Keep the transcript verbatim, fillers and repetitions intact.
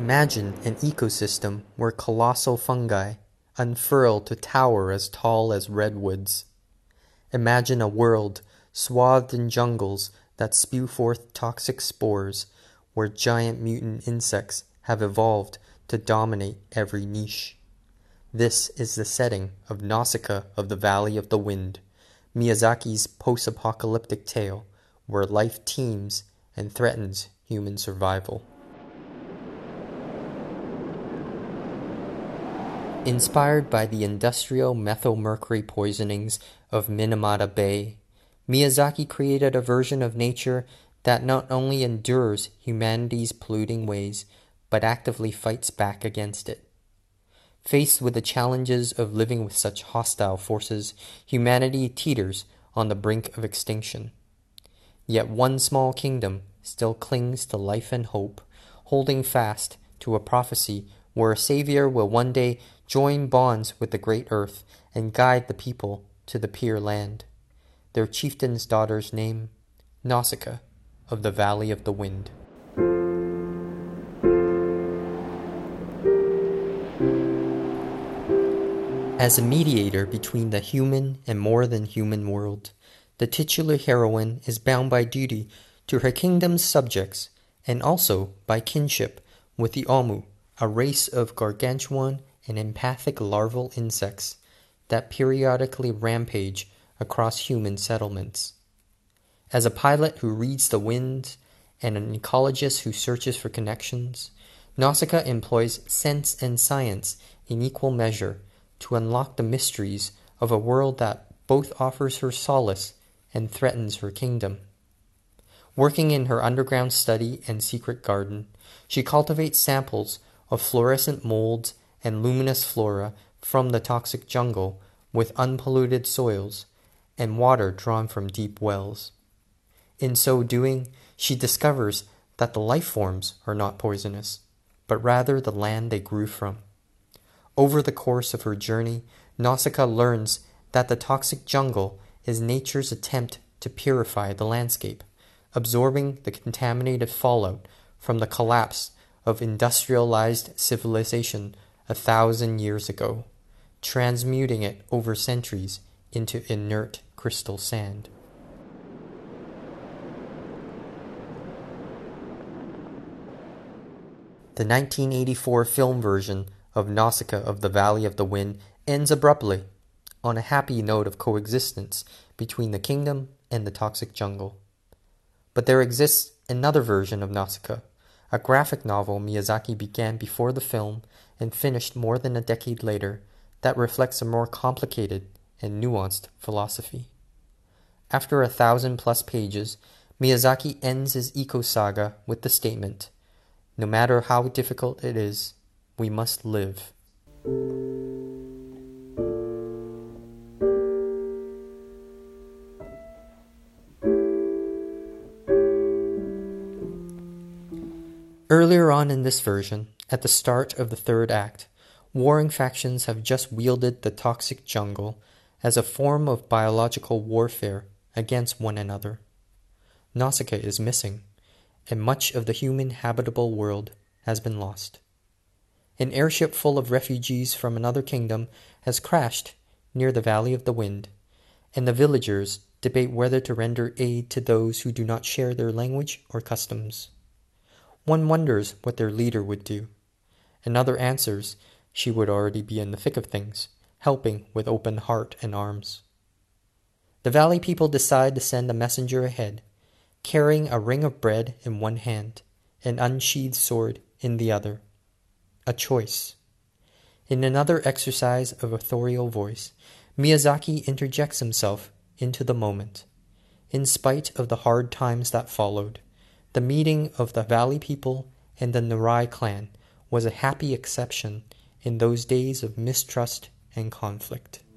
Imagine an ecosystem where colossal fungi unfurl to tower as tall as redwoods. Imagine a world swathed in jungles that spew forth toxic spores, where giant mutant insects have evolved to dominate every niche. This is the setting of Nausicaa of the Valley of the Wind, Miyazaki's post-apocalyptic tale where life teems and threatens human survival. Inspired by the industrial methylmercury poisonings of Minamata Bay, Miyazaki created a version of nature that not only endures humanity's polluting ways, but actively fights back against it. Faced with the challenges of living with such hostile forces, humanity teeters on the brink of extinction. Yet one small kingdom still clings to life and hope, holding fast to a prophecy where a savior will one day join bonds with the great earth and guide the people to the pure land. Their chieftain's daughter's name, Nausicaa of the Valley of the Wind. As a mediator between the human and more than human world, the titular heroine is bound by duty to her kingdom's subjects and also by kinship with the Omu, a race of gargantuan and empathic larval insects that periodically rampage across human settlements. As a pilot who reads the winds and an ecologist who searches for connections, Nausicaa employs sense and science in equal measure to unlock the mysteries of a world that both offers her solace and threatens her kingdom. Working in her underground study and secret garden, she cultivates samples of fluorescent molds and luminous flora from the toxic jungle with unpolluted soils and water drawn from deep wells. In so doing, she discovers that the life forms are not poisonous, but rather the land they grew from. Over the course of her journey, Nausicaa learns that the toxic jungle is nature's attempt to purify the landscape, absorbing the contaminated fallout from the collapse of industrialized civilization a thousand years ago, transmuting it over centuries into inert crystal sand. The nineteen eighty-four film version of Nausicaa of the Valley of the Wind ends abruptly, on a happy note of coexistence between the kingdom and the toxic jungle. But there exists another version of Nausicaa, a graphic novel Miyazaki began before the film and finished more than a decade later, that reflects a more complicated and nuanced philosophy. After a thousand plus pages, Miyazaki ends his eco-saga with the statement, "No matter how difficult it is, we must live." Earlier on in this version, at the start of the third act, warring factions have just wielded the toxic jungle as a form of biological warfare against one another. Nausicaa is missing, and much of the human habitable world has been lost. An airship full of refugees from another kingdom has crashed near the Valley of the Wind, and the villagers debate whether to render aid to those who do not share their language or customs. One wonders what their leader would do. Another answers she would already be in the thick of things, helping with open heart and arms. The valley people decide to send a messenger ahead, carrying a ring of bread in one hand, an unsheathed sword in the other. A choice. In another exercise of authorial voice, Miyazaki interjects himself into the moment. In spite of the hard times that followed, the meeting of the valley people and the Narai clan was a happy exception in those days of mistrust and conflict.